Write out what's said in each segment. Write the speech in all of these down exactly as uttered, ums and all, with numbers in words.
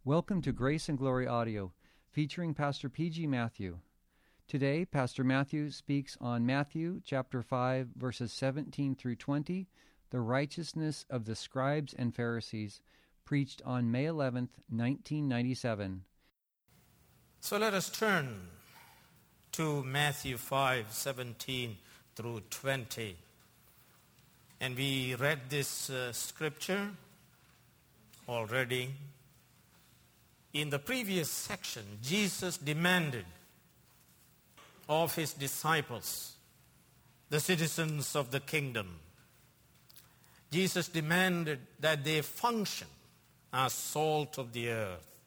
Welcome to Grace and Glory Audio, featuring Pastor P G. Matthew. Today, Pastor Matthew speaks on Matthew chapter five, verses seventeen through twenty, the righteousness of the scribes and Pharisees, preached on May eleventh, nineteen ninety-seven. So let us turn to Matthew five, seventeen through twenty. And we read this uh, scripture already. In the previous section, Jesus demanded of his disciples, the citizens of the kingdom, Jesus demanded that they function as salt of the earth,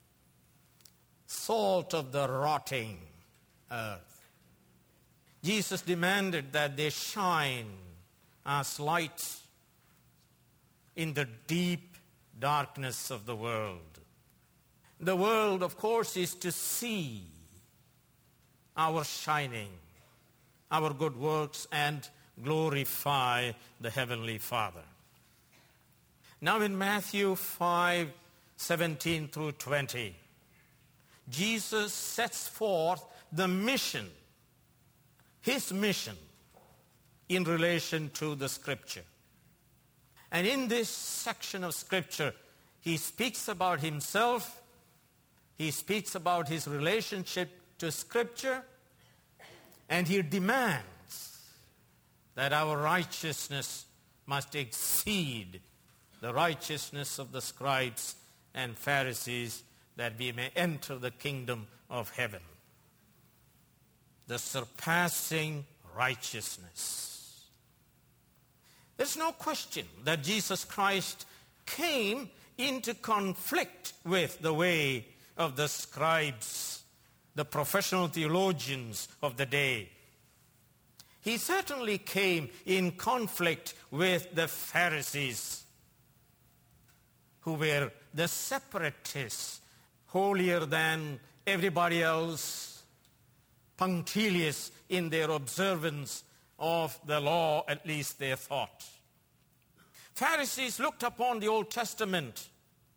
salt of the rotting earth. Jesus demanded that they shine as lights in the deep darkness of the world. The world, of course, is to see our shining, our good works, and glorify the Heavenly Father. Now in Matthew five, seventeen through twenty, Jesus sets forth the mission, his mission, in relation to the Scripture. And in this section of Scripture, he speaks about himself. He speaks about his relationship to Scripture, and he demands that our righteousness must exceed the righteousness of the scribes and Pharisees, that we may enter the kingdom of heaven. The surpassing righteousness. There's no question that Jesus Christ came into conflict with the way of the scribes, the professional theologians of the day. He certainly came in conflict with the Pharisees, who were the separatists, holier than everybody else, punctilious in their observance of the law, at least they thought. Pharisees looked upon the Old Testament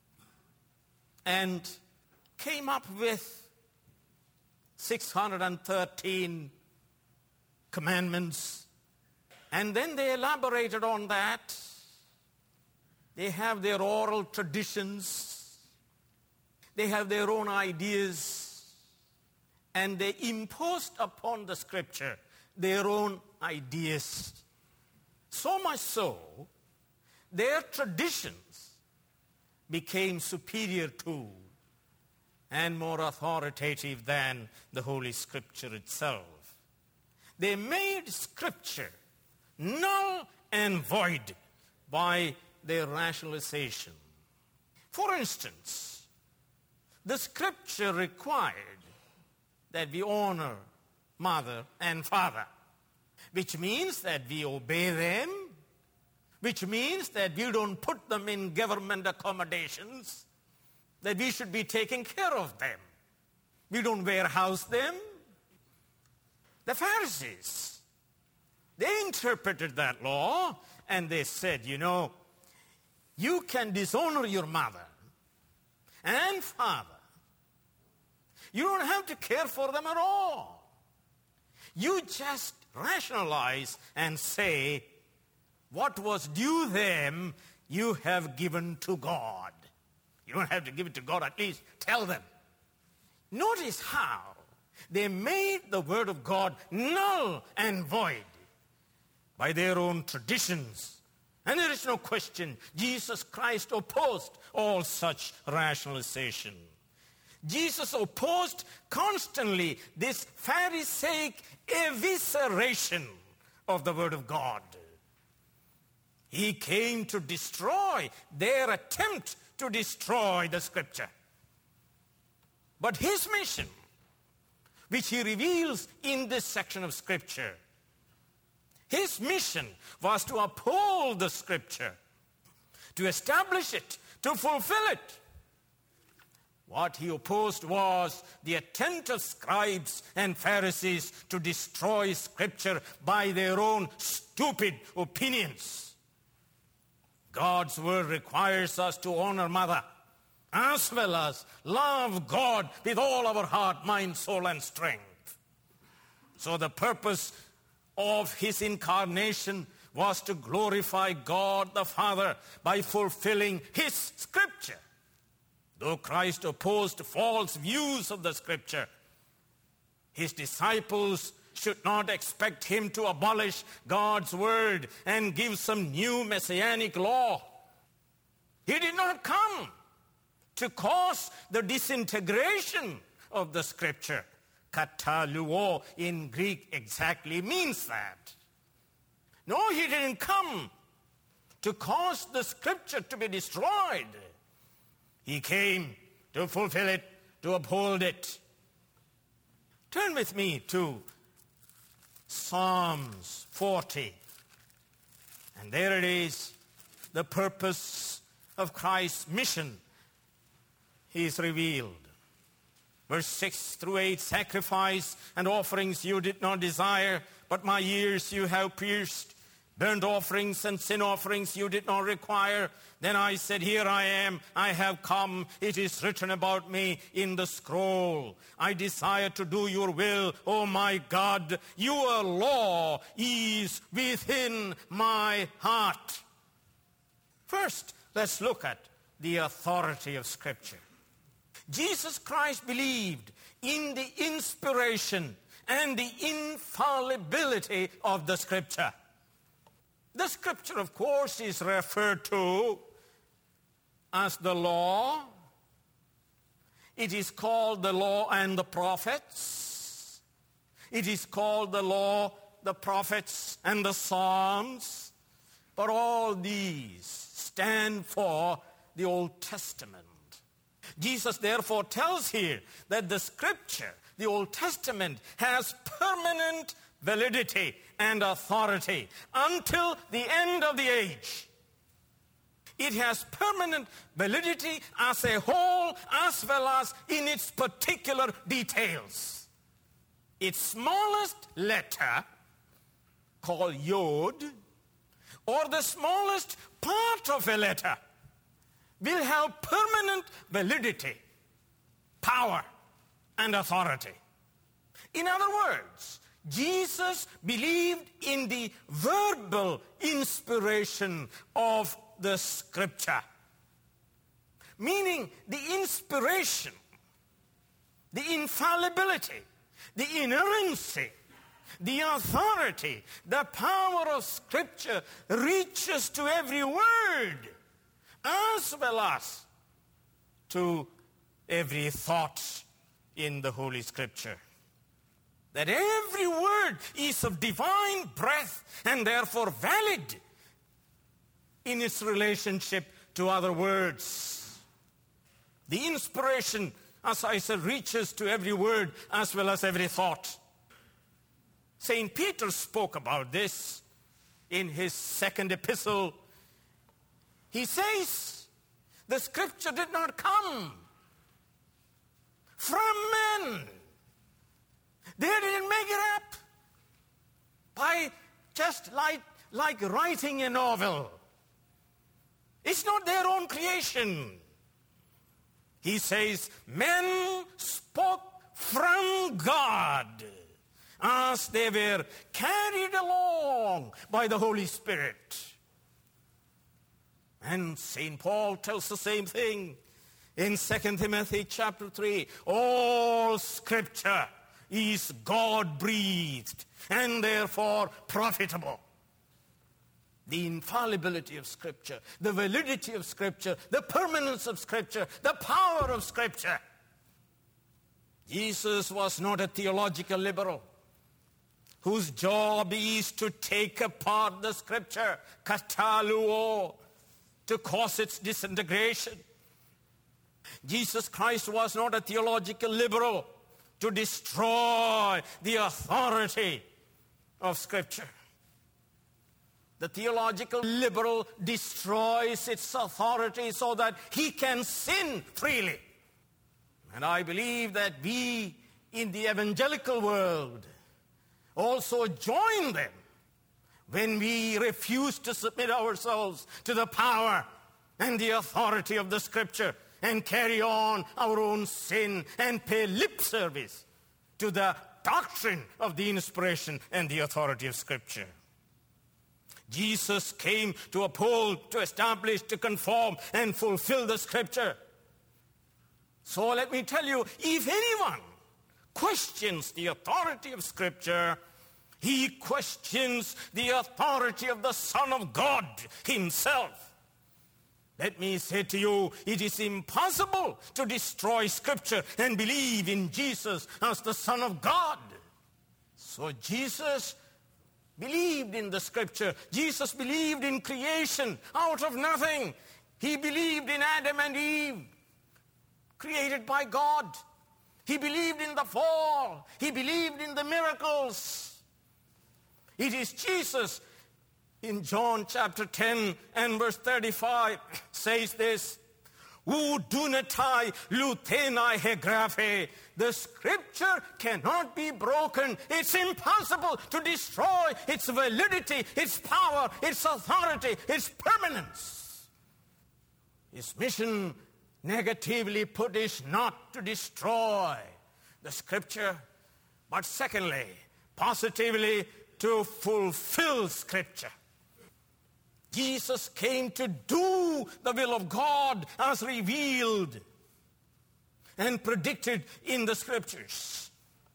and came up with six hundred thirteen commandments, and then they elaborated on that. They have their oral traditions, they have their own ideas, and they imposed upon the Scripture their own ideas. So much so, their traditions became superior to and more authoritative than the Holy Scripture itself. They made Scripture null and void by their rationalization. For instance, the Scripture required that we honor mother and father, which means that we obey them, which means that we don't put them in government accommodations, that we should be taking care of them. We don't warehouse them. The Pharisees, they interpreted that law and they said, you know, you can dishonor your mother and father. You don't have to care for them at all. You just rationalize and say, what was due them, you have given to God. You don't have to give it to God, at least tell them. Notice how they made the word of God null and void by their own traditions. And there is no question, Jesus Christ opposed all such rationalization. Jesus opposed constantly this Pharisaic evisceration of the word of God. He came to destroy their attempt to destroy the Scripture. But his mission, which he reveals in this section of Scripture, his mission was to uphold the Scripture, to establish it, to fulfill it. What he opposed was the attempt of scribes and Pharisees to destroy Scripture by their own stupid opinions. God's word requires us to honor mother as well as love God with all our heart, mind, soul, and strength. So the purpose of his incarnation was to glorify God the Father by fulfilling his scripture. Though Christ opposed false views of the scripture, his disciples should not expect him to abolish God's word and give some new messianic law. He did not come to cause the disintegration of the scripture. Kataluo in Greek exactly means that. No, he didn't come to cause the scripture to be destroyed. He came to fulfill it, to uphold it. Turn with me to Psalms forty. And there it is, the purpose of Christ's mission is revealed. Verse six through eight, sacrifice and offerings you did not desire, but my ears you have pierced. Burnt offerings and sin offerings you did not require. Then I said, here I am, I have come. It is written about me in the scroll. I desire to do your will, O my God. Your law is within my heart. First, let's look at the authority of Scripture. Jesus Christ believed in the inspiration and the infallibility of the Scripture. The Scripture, of course, is referred to as the law. It is called the law and the prophets. It is called the law, the prophets, and the Psalms. But all these stand for the Old Testament. Jesus therefore tells here that the Scripture, the Old Testament, has permanent validity and authority until the end of the age. It has permanent validity as a whole as well as in its particular details. Its smallest letter, called Yod, or the smallest part of a letter, will have permanent validity, power, and authority. In other words, Jesus believed in the verbal inspiration of the Scripture, meaning the inspiration, the infallibility, the inerrancy, the authority, the power of Scripture reaches to every word as well as to every thought in the Holy Scripture. That every word is of divine breath and therefore valid in its relationship to other words. The inspiration, as I said, reaches to every word as well as every thought. Saint Peter spoke about this in his second epistle. He says, the Scripture did not come from men. They didn't make it up by just like, like writing a novel. It's not their own creation. He says, men spoke from God as they were carried along by the Holy Spirit. And Saint Paul tells the same thing in Second Timothy chapter three. All Scripture is God-breathed and therefore profitable. The infallibility of Scripture, the validity of Scripture, the permanence of Scripture, the power of Scripture. Jesus was not a theological liberal whose job is to take apart the Scripture, kataluo, to cause its disintegration. Jesus Christ was not a theological liberal to destroy the authority of Scripture. The theological liberal destroys its authority so that he can sin freely. And I believe that we in the evangelical world also join them when we refuse to submit ourselves to the power and the authority of the Scripture and carry on our own sin and pay lip service to the doctrine of the inspiration and the authority of Scripture. Jesus came to uphold, to establish, to conform, and fulfill the Scripture. So let me tell you, if anyone questions the authority of Scripture, he questions the authority of the Son of God himself. Let me say to you, it is impossible to destroy Scripture and believe in Jesus as the Son of God. So Jesus believed in the Scripture. Jesus believed in creation out of nothing. He believed in Adam and Eve, created by God. He believed in the fall. He believed in the miracles. It is Jesus in John chapter ten and verse thirty-five says this, "Who dunatai luthenai hegraphe." The Scripture cannot be broken. It's impossible to destroy its validity, its power, its authority, its permanence. His mission, negatively put, is not to destroy the Scripture, but secondly, positively, to fulfill Scripture. Jesus came to do the will of God as revealed and predicted in the Scriptures.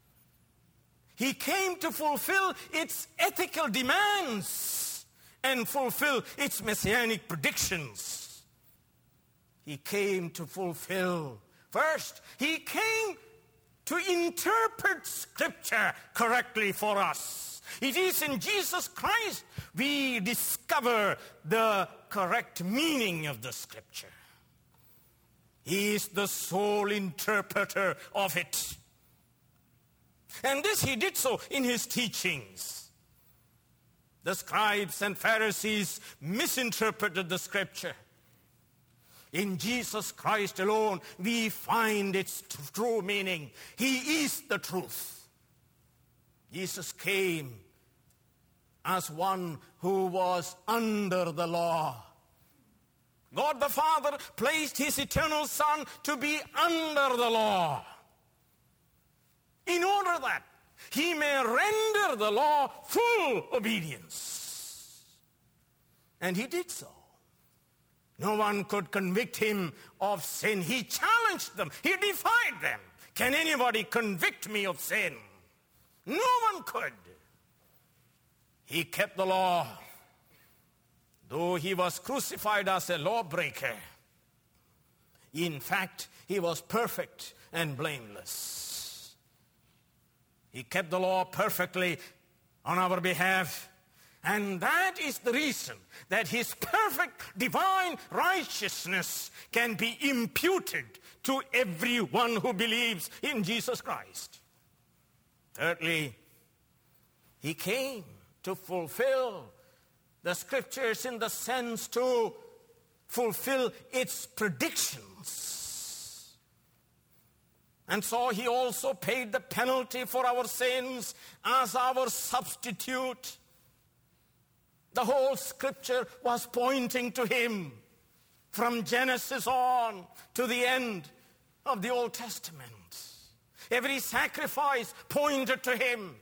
He came to fulfill its ethical demands and fulfill its messianic predictions. He came to fulfill. First, he came to interpret Scripture correctly for us. It is in Jesus Christ we discover the correct meaning of the Scripture. He is the sole interpreter of it. And this he did so in his teachings. The scribes and Pharisees misinterpreted the Scripture. In Jesus Christ alone we find its t- true meaning. He is the truth. Jesus came as one who was under the law. God the Father placed his eternal Son to be under the law in order that he may render the law full obedience. And he did so. No one could convict him of sin. He challenged them. He defied them. Can anybody convict me of sin? No one could. He kept the law, though he was crucified as a lawbreaker. In fact, he was perfect and blameless. He kept the law perfectly on our behalf. And that is the reason that his perfect divine righteousness can be imputed to everyone who believes in Jesus Christ. Thirdly, he came to fulfill the Scriptures in the sense to fulfill its predictions. And so he also paid the penalty for our sins as our substitute. The whole Scripture was pointing to him from Genesis on to the end of the Old Testament. Every sacrifice pointed to him.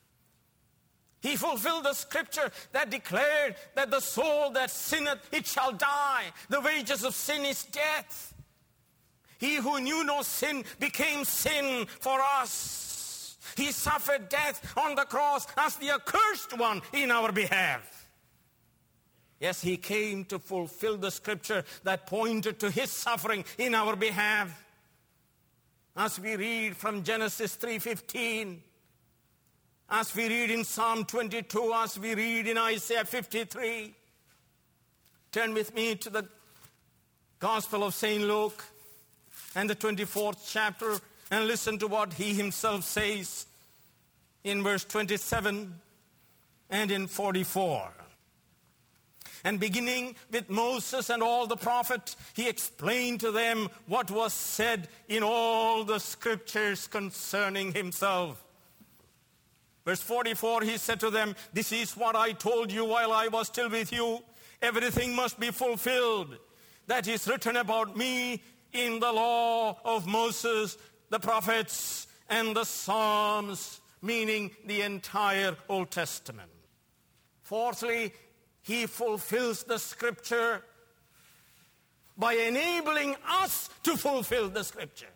He fulfilled the Scripture that declared that the soul that sinneth, it shall die. The wages of sin is death. He who knew no sin became sin for us. He suffered death on the cross as the accursed one in our behalf. Yes, he came to fulfill the Scripture that pointed to his suffering in our behalf. As we read from Genesis three fifteen, as we read in Psalm twenty-two, as we read in Isaiah fifty-three. Turn with me to the Gospel of Saint Luke and the twenty-fourth chapter and listen to what he himself says in verse twenty-seven and in forty-four. And beginning with Moses and all the prophets, he explained to them what was said in all the Scriptures concerning himself. Verse forty-four, he said to them, "This is what I told you while I was still with you. Everything must be fulfilled that is written about me in the law of Moses, the prophets, and the Psalms, meaning the entire Old Testament. Fourthly, he fulfills the Scripture by enabling us to fulfill the Scripture.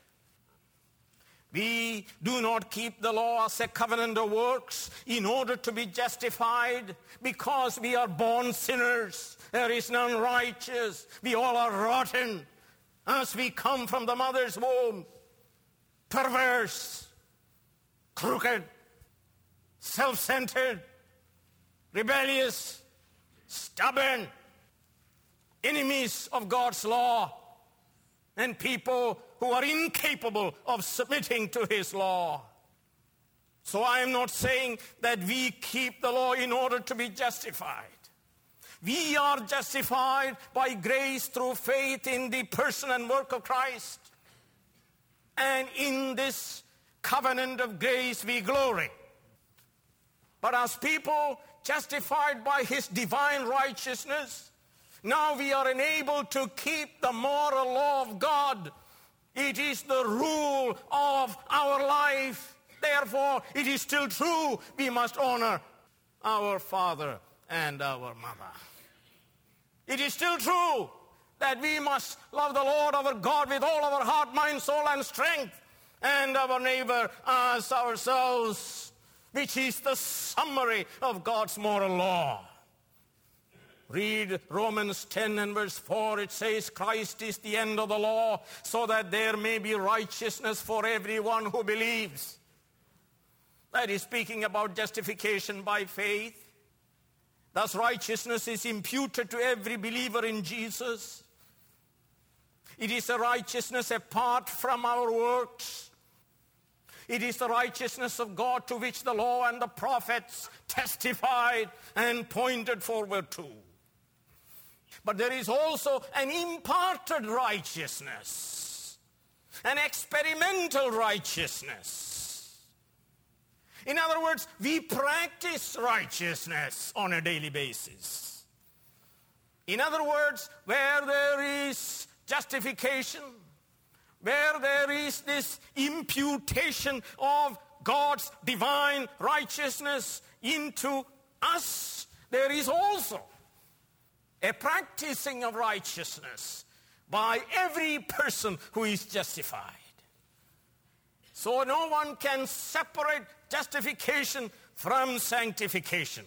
We do not keep the law as a covenant of works in order to be justified because we are born sinners. There is none righteous. We all are rotten as we come from the mother's womb. Perverse, crooked, self-centered, rebellious, stubborn, enemies of God's law, and people who are incapable of submitting to his law. So I am not saying that we keep the law in order to be justified. We are justified by grace through faith in the person and work of Christ. And in this covenant of grace we glory. But as people justified by his divine righteousness, now we are enabled to keep the moral law of God. It is the rule of our life. Therefore, it is still true. We must honor our father and our mother. It is still true that we must love the Lord our God with all our heart, mind, soul, and strength, and our neighbor as ourselves, which is the summary of God's moral law. Read Romans ten and verse four. It says, Christ is the end of the law, so that there may be righteousness for everyone who believes. That is speaking about justification by faith. Thus righteousness is imputed to every believer in Jesus. It is a righteousness apart from our works. It is the righteousness of God to which the law and the prophets testified and pointed forward to. But there is also an imparted righteousness, an experimental righteousness. In other words, we practice righteousness on a daily basis. In other words, where there is justification, where there is this imputation of God's divine righteousness into us, there is also a practicing of righteousness by every person who is justified. So no one can separate justification from sanctification.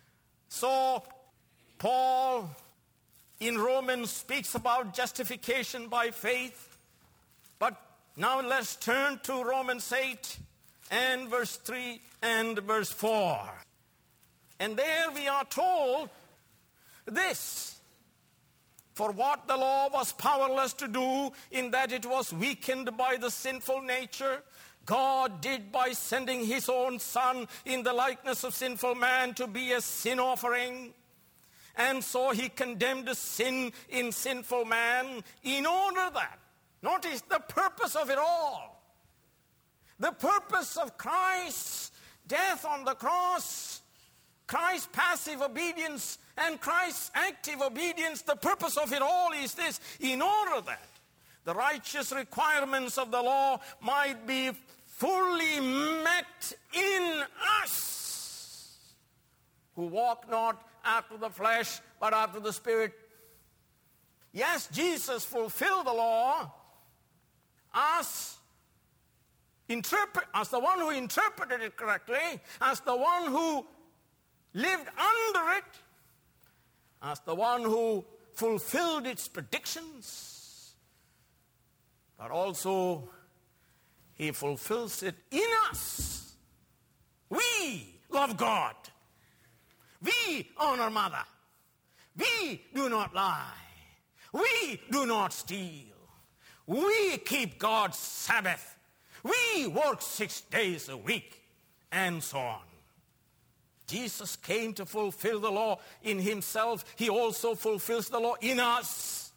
So Paul in Romans speaks about justification by faith. But now let's turn to Romans eight and verse three and verse four. And there we are told this: for what the law was powerless to do, in that it was weakened by the sinful nature, God did by sending his own Son in the likeness of sinful man to be a sin offering. And so he condemned sin in sinful man in order that, notice the purpose of it all, the purpose of Christ's death on the cross, Christ's passive obedience and Christ's active obedience, the purpose of it all is this: in order that the righteous requirements of the law might be fully met in us, who walk not after the flesh, but after the Spirit. Yes, Jesus fulfilled the law as, interpret, as the one who interpreted it correctly, as the one who lived under it, as the one who fulfilled its predictions, but also he fulfills it in us. We love God. We honor mother. We do not lie. We do not steal. We keep God's Sabbath. We work six days a week, and so on. Jesus came to fulfill the law in himself. He also fulfills the law in us.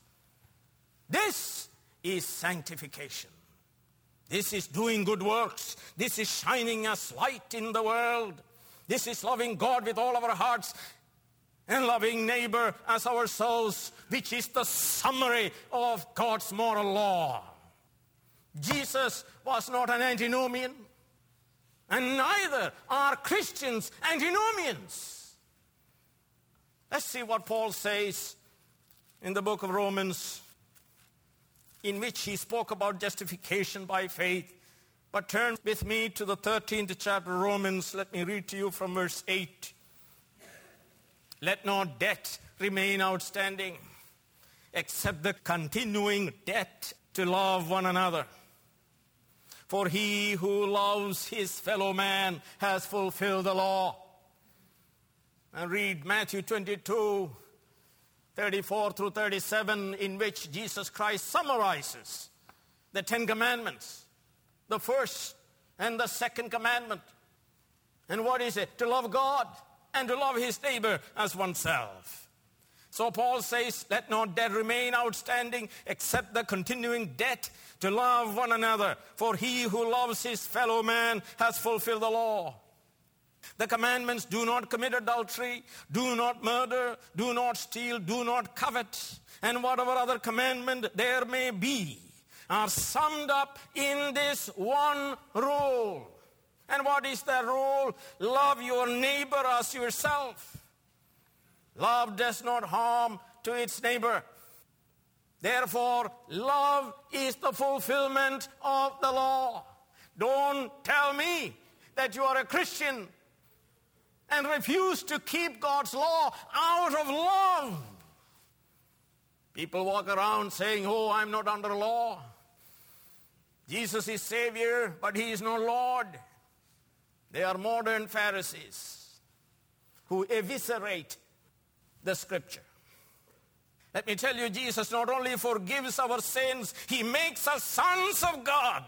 This is sanctification. This is doing good works. This is shining as light in the world. This is loving God with all of our hearts and loving neighbor as ourselves, which is the summary of God's moral law. Jesus was not an antinomian, and neither are Christians antinomians. Let's see what Paul says in the book of Romans, in which he spoke about justification by faith. But turn with me to the thirteenth chapter of Romans. Let me read to you from verse eight. Let no debt remain outstanding, except the continuing debt to love one another. For he who loves his fellow man has fulfilled the law. And read Matthew twenty-two, thirty-four through thirty-seven, in which Jesus Christ summarizes the Ten Commandments, the first and the second commandment. And what is it? To love God and to love his neighbor as oneself. So Paul says, let no debt remain outstanding except the continuing debt to love one another. For he who loves his fellow man has fulfilled the law. The commandments: do not commit adultery, do not murder, do not steal, do not covet, and whatever other commandment there may be, are summed up in this one rule. And what is that rule? Love your neighbor as yourself. Love does not harm to its neighbor. Therefore, love is the fulfillment of the law. Don't tell me that you are a Christian and refuse to keep God's law out of love. People walk around saying, oh, I'm not under law. Jesus is Savior, but he is no Lord. They are modern Pharisees who eviscerate the Scripture. Let me tell you, Jesus not only forgives our sins, he makes us sons of God.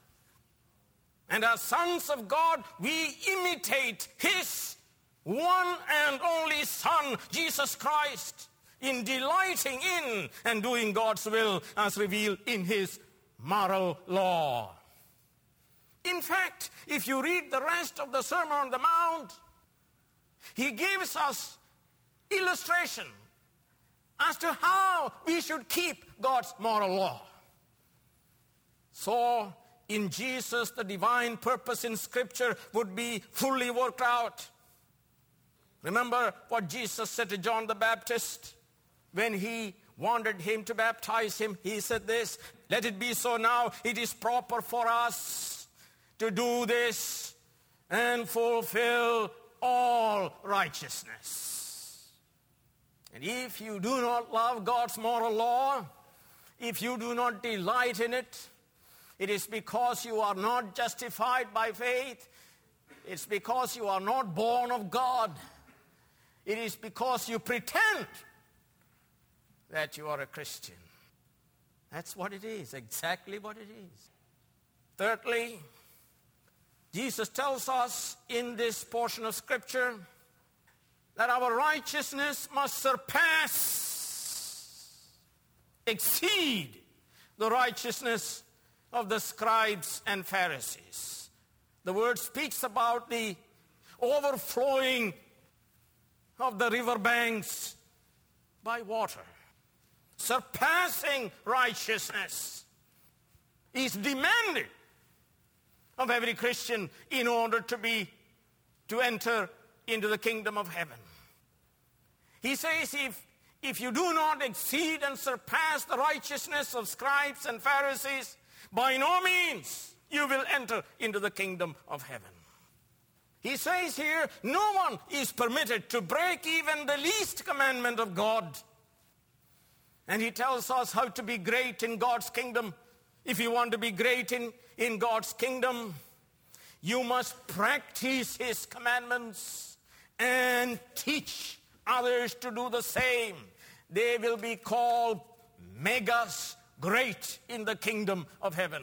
And as sons of God, we imitate his one and only Son, Jesus Christ, in delighting in and doing God's will as revealed in his moral law. In fact, if you read the rest of the Sermon on the Mount, he gives us illustration as to how we should keep God's moral law. So, in Jesus, the divine purpose in Scripture would be fully worked out. Remember what Jesus said to John the Baptist when he wanted him to baptize him? He said this, let it be so now, it is proper for us to do this and fulfill all righteousness. And if you do not love God's moral law, if you do not delight in it, it is because you are not justified by faith. It's because you are not born of God. It is because you pretend that you are a Christian. That's what it is, exactly what it is. Thirdly, Jesus tells us in this portion of Scripture that our righteousness must surpass, exceed the righteousness of the scribes and Pharisees. The word speaks about the overflowing of the riverbanks by water. Surpassing righteousness is demanded of every Christian in order to be to enter into the kingdom of heaven. He says, if, if you do not exceed and surpass the righteousness of scribes and Pharisees, by no means you will enter into the kingdom of heaven. He says here, no one is permitted to break even the least commandment of God. And he tells us how to be great in God's kingdom. If you want to be great in, in God's kingdom, you must practice his commandments and teach others to do the same. They will be called megas, great in the kingdom of heaven.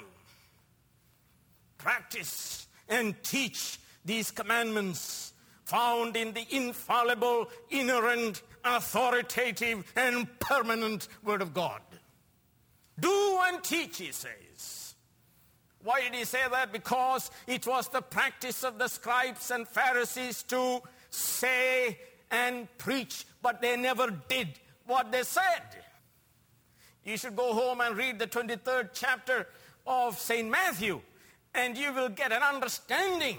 Practice and teach these commandments found in the infallible, inerrant, authoritative, and permanent Word of God. Do and teach, he says. Why did he say that? Because it was the practice of the scribes and Pharisees to say and preach, but they never did what they said. You should go home and read the twenty-third chapter of Saint Matthew, and you will get an understanding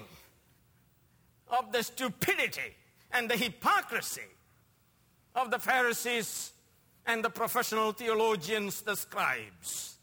of the stupidity and the hypocrisy of the Pharisees and the professional theologians, the scribes.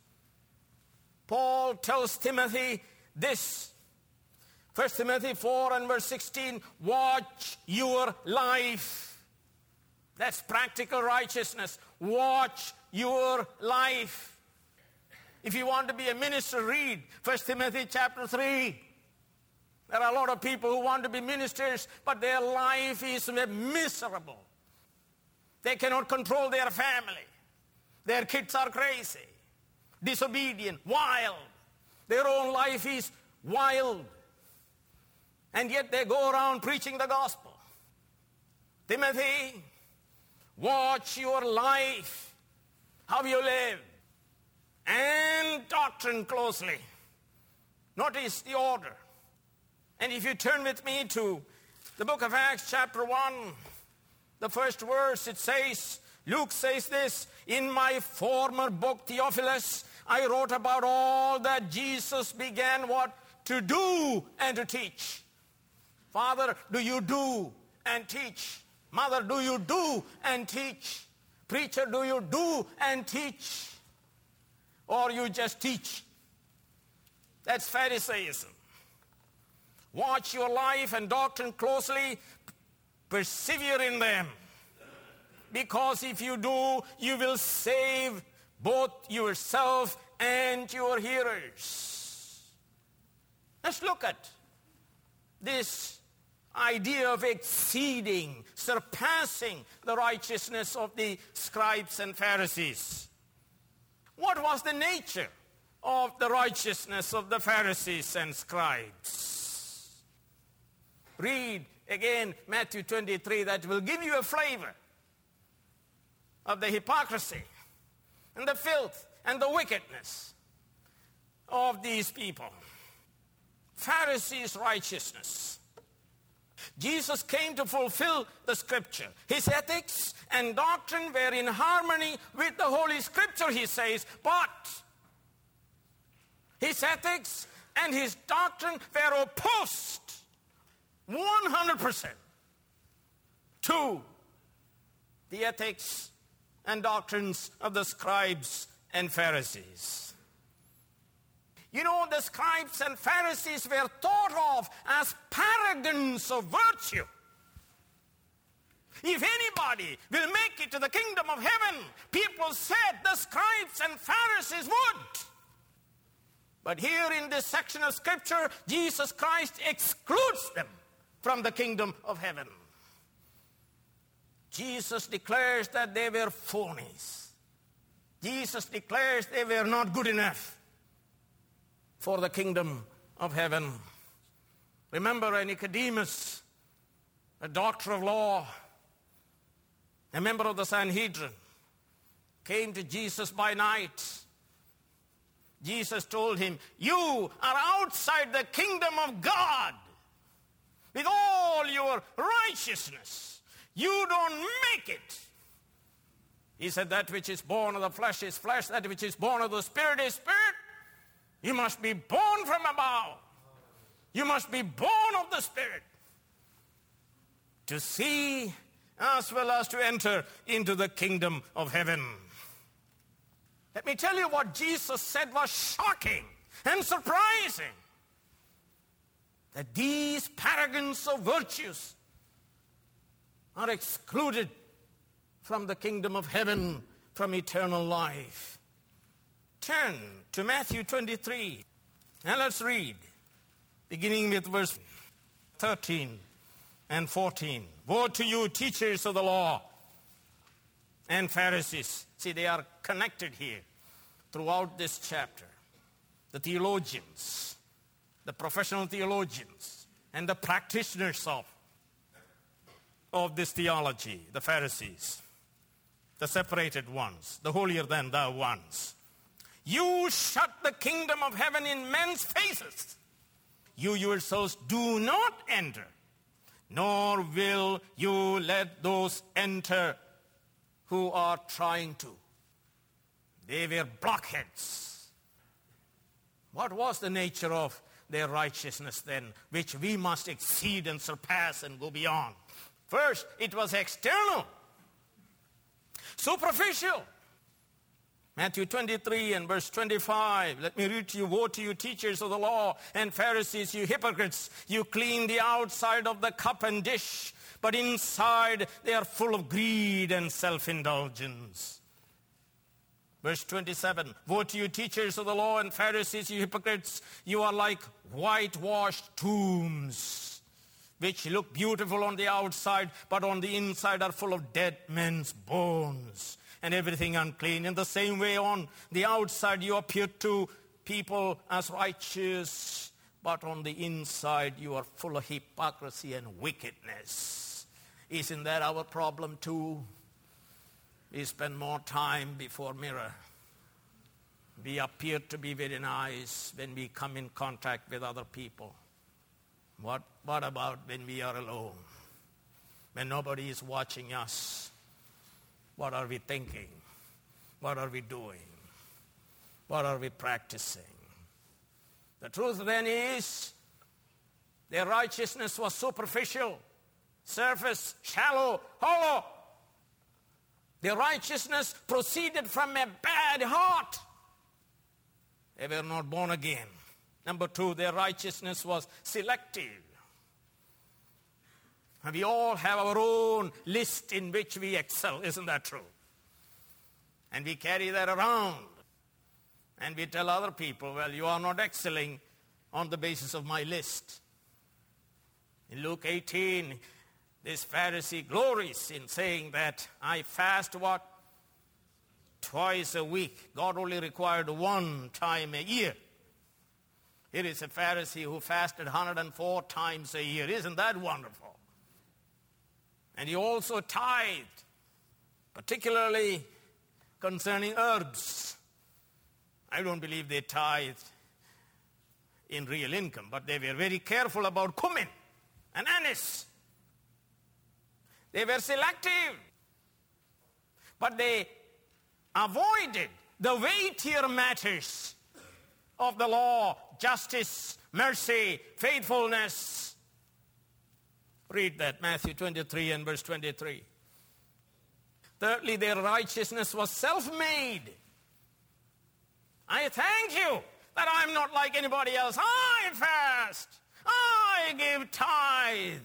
Paul tells Timothy this. First Timothy four and verse sixteen, watch your life. That's practical righteousness. Watch your life. If you want to be a minister, read First Timothy chapter three. There are a lot of people who want to be ministers, but their life is miserable. They cannot control their family. Their kids are crazy, disobedient, wild. Their own life is wild. And yet they go around preaching the gospel. Timothy, watch your life, how you live, and doctrine closely. Notice the order. And if you turn with me to the book of Acts chapter one, the first verse, it says, Luke says this, in my former book, Theophilus, I wrote about all that Jesus began what? To do and to teach. Father, do you do and teach? Mother, do you do and teach? Preacher, do you do and teach? Or you just teach? That's Pharisaism. Watch your life and doctrine closely. Persevere in them. Because if you do, you will save both yourself and your hearers. Let's look at this idea of exceeding, surpassing the righteousness of the scribes and Pharisees. What was the nature of the righteousness of the Pharisees and scribes? Read again Matthew twenty-three. That will give you a flavor of the hypocrisy and the filth and the wickedness of these people. Pharisees' righteousness. Jesus came to fulfill the scripture. His ethics and doctrine were in harmony with the Holy Scripture, he says, but his ethics and his doctrine were opposed one hundred percent to the ethics and doctrines of the scribes and Pharisees. You know, the scribes and Pharisees were thought of as paragons of virtue. If anybody will make it to the kingdom of heaven, people said the scribes and Pharisees would. But here in this section of Scripture, Jesus Christ excludes them from the kingdom of heaven. Jesus declares that they were phonies. Jesus declares they were not good enough for the kingdom of heaven. Remember Nicodemus, a doctor of law, a member of the Sanhedrin, came to Jesus by night. Jesus told him, you are outside the kingdom of God with all your righteousness. You don't make it. He said, that which is born of the flesh is flesh, that which is born of the spirit is spirit. You must be born from above. You must be born of the Spirit to see as well as to enter into the kingdom of heaven. Let me tell you what Jesus said was shocking and surprising. That these paragons of virtues are excluded from the kingdom of heaven, from eternal life. Turn to Matthew twenty-three and let's read, beginning with verse thirteen and fourteen. Woe to you, teachers of the law and Pharisees. See, they are connected here throughout this chapter. The theologians, the professional theologians, and the practitioners of, of this theology, the Pharisees, the separated ones, the holier than thou ones. You shut the kingdom of heaven in men's faces. You yourselves do not enter nor will you let those enter who are trying to. They were blockheads. What was the nature of their righteousness then, which we must exceed and surpass and go beyond? First, it was external, superficial. Matthew twenty-three and verse twenty-five. Let me read to you. Woe to you, teachers of the law and Pharisees, you hypocrites. You clean the outside of the cup and dish, but inside they are full of greed and self-indulgence. Verse twenty-seven. Woe to you, teachers of the law and Pharisees, you hypocrites. You are like whitewashed tombs, which look beautiful on the outside, but on the inside are full of dead men's bones and everything unclean. In the same way, on the outside you appear to people as righteous, but on the inside you are full of hypocrisy and wickedness. Isn't that our problem too? We spend more time before mirror. We appear to be very nice when we come in contact with other people. What, what about when we are alone? When nobody is watching us? What are we thinking? What are we doing? What are we practicing? The truth then is, their righteousness was superficial, surface, shallow, hollow. Their righteousness proceeded from a bad heart. They were not born again. Number two, their righteousness was selective. And we all have our own list in which we excel. Isn't that true? And we carry that around. And we tell other people, well, you are not excelling on the basis of my list. In Luke eighteen, this Pharisee glories in saying that I fast what? Twice a week. God only required one time a year. Here is a Pharisee who fasted one hundred four times a year. Isn't that wonderful? And he also tithed, particularly concerning herbs. I don't believe they tithed in real income, but they were very careful about cumin and anise. They were selective, but they avoided the weightier matters of the law: justice, mercy, faithfulness. Read that, Matthew twenty-three and verse twenty-three. Thirdly, their righteousness was self-made. I thank you that I'm not like anybody else. I fast. I give tithe.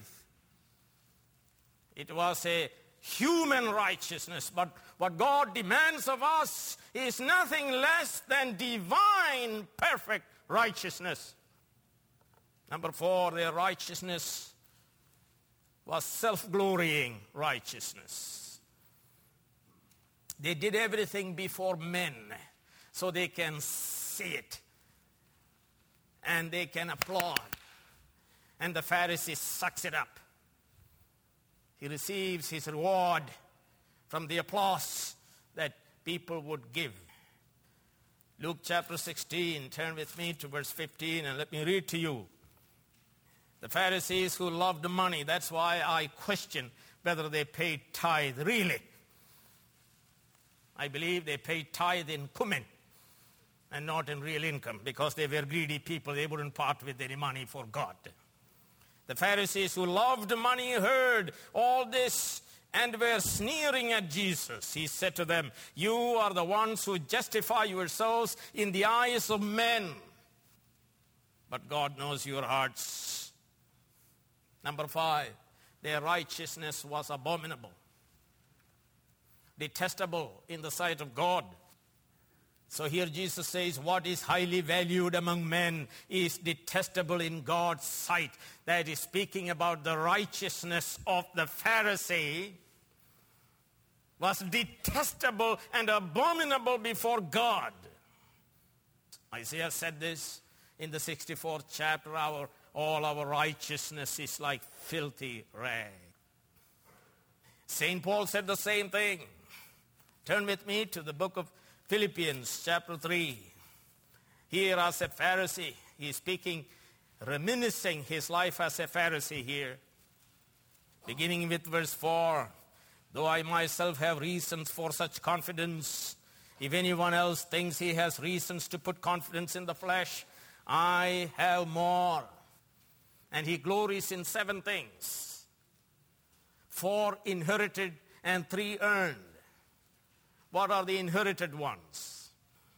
It was a human righteousness, but what God demands of us is nothing less than divine, perfect righteousness. Number four, their righteousness was self-glorying righteousness. They did everything before men so they can see it and they can applaud. And the Pharisee sucks it up. He receives his reward from the applause that people would give. Luke chapter sixteen, turn with me to verse fifteen and let me read to you. The Pharisees who loved money, that's why I question whether they paid tithe really. I believe they paid tithe in cumin and not in real income, because they were greedy people. They wouldn't part with any money for God. The Pharisees who loved money heard all this and were sneering at Jesus. He said to them, you are the ones who justify yourselves in the eyes of men, but God knows your hearts. Number five, their righteousness was abominable, detestable in the sight of God. So here Jesus says, what is highly valued among men is detestable in God's sight. That is speaking about the righteousness of the Pharisee was detestable and abominable before God. Isaiah said this in the sixty-fourth chapter, our, all our righteousness is like filthy rag. Saint Paul said the same thing. Turn with me to the book of Philippians chapter three. Here as a Pharisee, he is speaking, reminiscing his life as a Pharisee here. beginning with verse four. Though I myself have reasons for such confidence, if anyone else thinks he has reasons to put confidence in the flesh, I have more. And he glories in seven things. Four inherited and three earned. What are the inherited ones?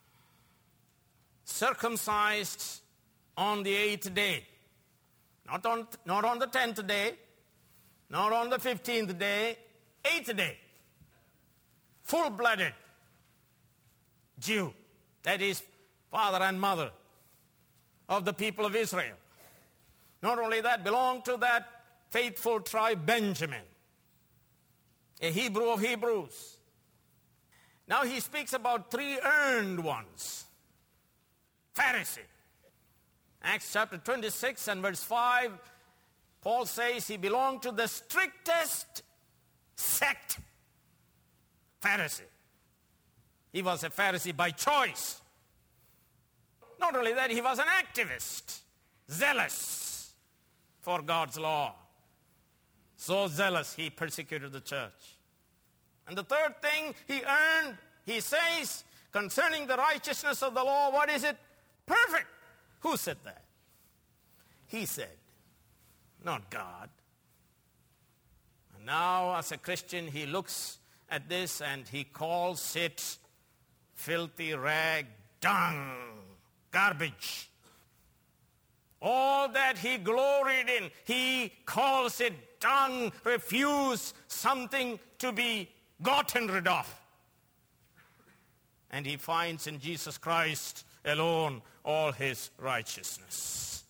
Circumcised on the eighth day. Not on, not on the tenth day, not on the fifteenth day, eighth day. Full-blooded Jew. That is father and mother of the people of Israel. Not only that, belonged to that faithful tribe Benjamin, a Hebrew of Hebrews. Now he speaks about three earned ones. Pharisee. Acts chapter twenty-six and verse five, Paul says he belonged to the strictest sect. Pharisee. He was a Pharisee by choice. Not only that, he was an activist, zealous for God's law. So zealous, he persecuted the church. And the third thing he earned, he says, concerning the righteousness of the law, what is it? Perfect. Who said that? He said, not God. And now, as a Christian, he looks at this and he calls it filthy rag, dung, garbage. All that he gloried in, he calls it dung, refuse, something to be gotten rid of. And he finds in Jesus Christ alone all his righteousness.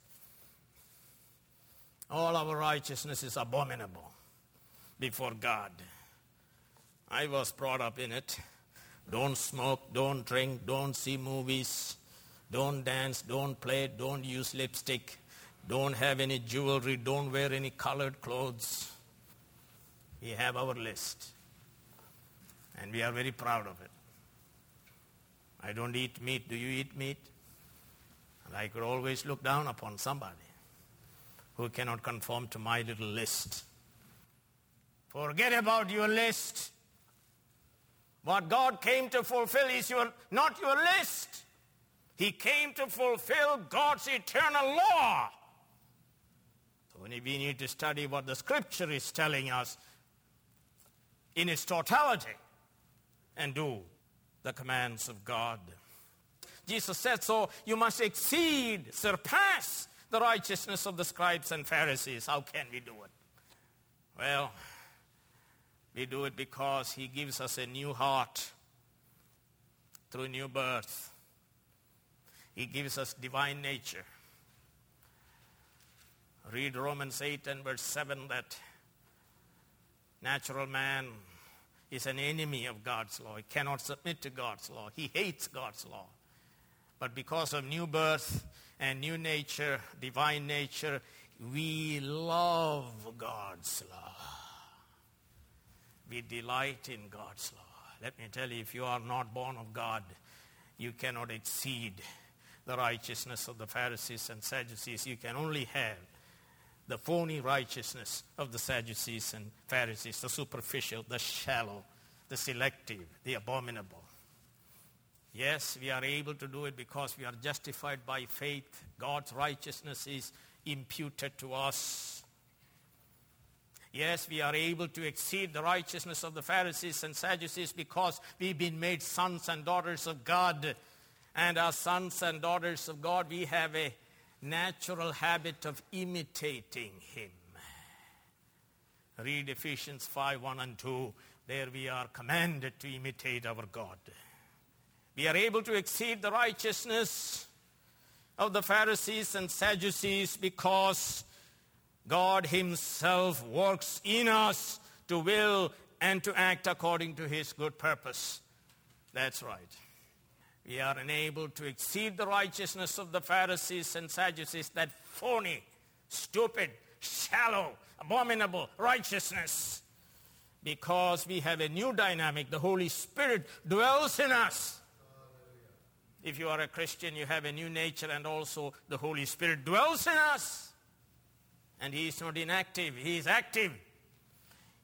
All our righteousness is abominable before God. I was brought up in it. Don't smoke, don't drink, don't see movies, don't dance, don't play, don't use lipstick, don't have any jewelry, don't wear any colored clothes. We have our list, and we are very proud of it. I don't eat meat. Do you eat meat? And I could always look down upon somebody who cannot conform to my little list. Forget about your list. What God came to fulfill is your, not your list. He came to fulfill God's eternal law. So we need to study what the Scripture is telling us in its totality and do the commands of God. Jesus said, so you must exceed, surpass the righteousness of the scribes and Pharisees. How can we do it? Well, we do it because he gives us a new heart through new birth. He gives us divine nature. Read Romans eight and verse seven, that natural man is an enemy of God's law. He cannot submit to God's law. He hates God's law. But because of new birth and new nature, divine nature, we love God's law. We delight in God's law. Let me tell you, if you are not born of God, you cannot exceed the righteousness of the Pharisees and Sadducees. You can only have the phony righteousness of the Sadducees and Pharisees, the superficial, the shallow, the selective, the abominable. Yes, we are able to do it because we are justified by faith. God's righteousness is imputed to us. Yes, we are able to exceed the righteousness of the Pharisees and Sadducees because we've been made sons and daughters of God. And as sons and daughters of God, we have a natural habit of imitating him. Read Ephesians five, one and two. There we are commanded to imitate our God. We are able to exceed the righteousness of the Pharisees and Sadducees because God himself works in us to will and to act according to his good purpose. That's right. We are enabled to exceed the righteousness of the Pharisees and Sadducees, that phony, stupid, shallow, abominable righteousness, because we have a new dynamic. The Holy Spirit dwells in us. If you are a Christian, you have a new nature, and also the Holy Spirit dwells in us. And he is not inactive, he is active.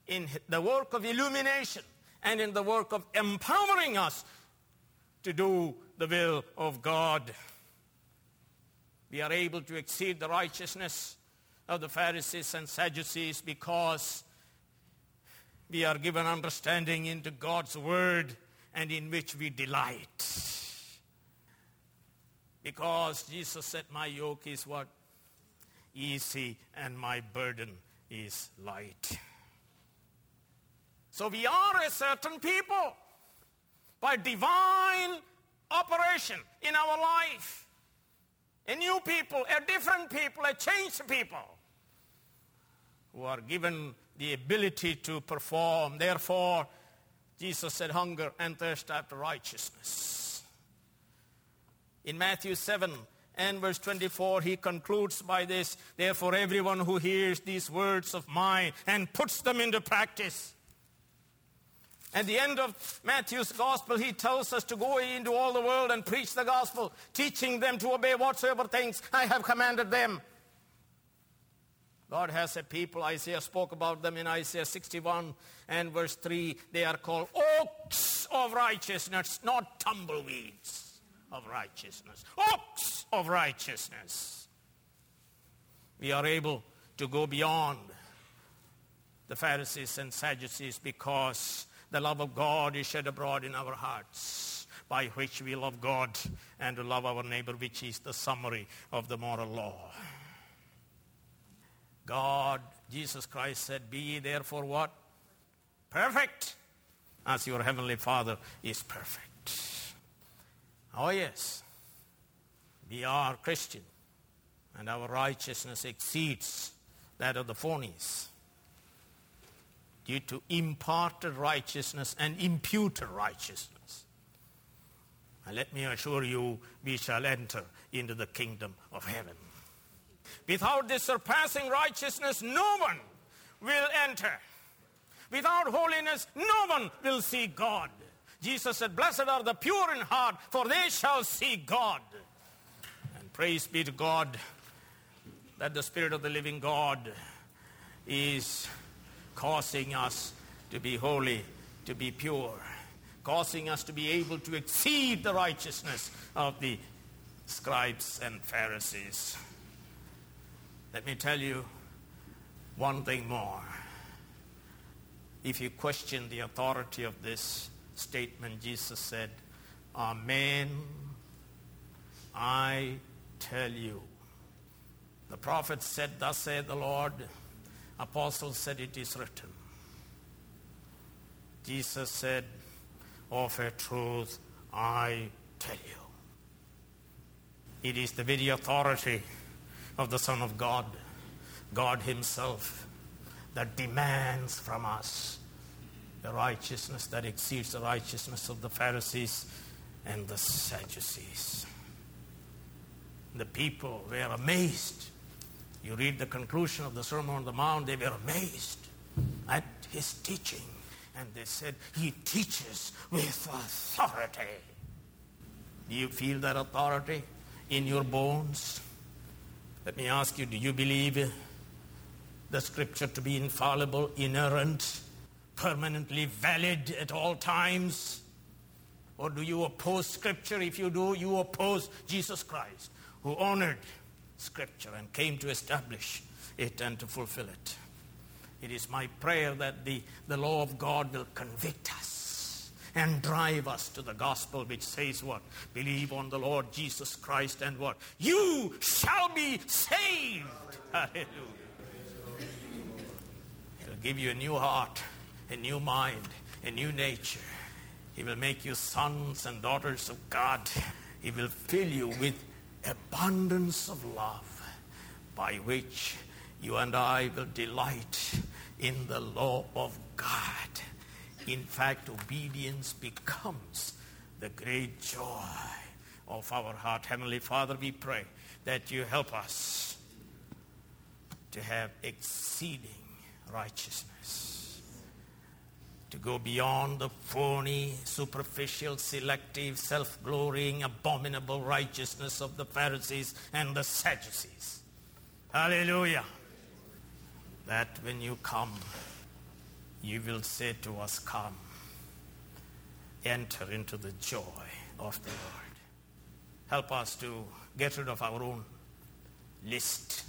in the work of illumination and in the work of empowering us to do the will of God. We are able to exceed the righteousness of the Pharisees and Sadducees because we are given understanding into God's word and in which we delight. Because Jesus said, my yoke is what? Easy, and my burden is light. So we are a certain people by divine operation in our life. A new people, a different people, a changed people who are given the ability to perform. Therefore, Jesus said, hunger and thirst after righteousness. In Matthew seven and verse twenty-four, he concludes by this, therefore everyone who hears these words of mine and puts them into practice. At the end of Matthew's gospel, he tells us to go into all the world and preach the gospel, teaching them to obey whatsoever things I have commanded them. God has a people, Isaiah spoke about them in Isaiah sixty-one and verse three. They are called oaks of righteousness, not tumbleweeds of righteousness. Oaks of righteousness. We are able to go beyond the Pharisees and Sadducees because the love of God is shed abroad in our hearts, by which we love God and to love our neighbor, which is the summary of the moral law. God, Jesus Christ said, be ye therefore what? Perfect, as your heavenly Father is perfect. Oh yes, we are Christian, and our righteousness exceeds that of the phonies, due to imparted righteousness and imputed righteousness. And let me assure you, we shall enter into the kingdom of heaven. Without this surpassing righteousness, no one will enter. Without holiness, no one will see God. Jesus said, blessed are the pure in heart, for they shall see God. And praise be to God that the Spirit of the living God is causing us to be holy, to be pure, causing us to be able to exceed the righteousness of the scribes and Pharisees. Let me tell you one thing more. If you question the authority of this statement, Jesus said, Amen, I tell you. The prophet said, thus saith the Lord. Apostles said, it is written. Jesus said, of a truth, I tell you. It is the very authority of the Son of God, God himself, that demands from us the righteousness that exceeds the righteousness of the Pharisees and the Sadducees. The people were amazed. You read the conclusion of the Sermon on the Mount, they were amazed at his teaching. And they said, he teaches with authority. Do you feel that authority in your bones? Let me ask you, do you believe the Scripture to be infallible, inerrant, permanently valid at all times? Or do you oppose Scripture? If you do, you oppose Jesus Christ, who honored Scripture and came to establish it and to fulfill it. It is my prayer that the, the law of God will convict us and drive us to the gospel which says what? Believe on the Lord Jesus Christ and what? You shall be saved. Hallelujah. He'll give you a new heart, a new mind, a new nature. He will make you sons and daughters of God. He will fill you with abundance of love, by which you and I will delight in the law of God. In fact, obedience becomes the great joy of our heart. Heavenly Father, we pray that you help us to have exceeding righteousness, to go beyond the phony, superficial, selective, self-glorying, abominable righteousness of the Pharisees and the Sadducees. Hallelujah. That when you come, you will say to us, come, enter into the joy of the Lord. Help us to get rid of our own list.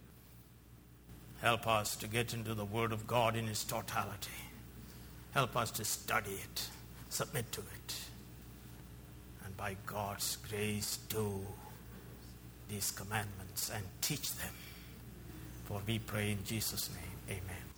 Help us to get into the Word of God in its totality. Help us to study it, submit to it, and by God's grace do these commandments and teach them. For we pray in Jesus' name, amen.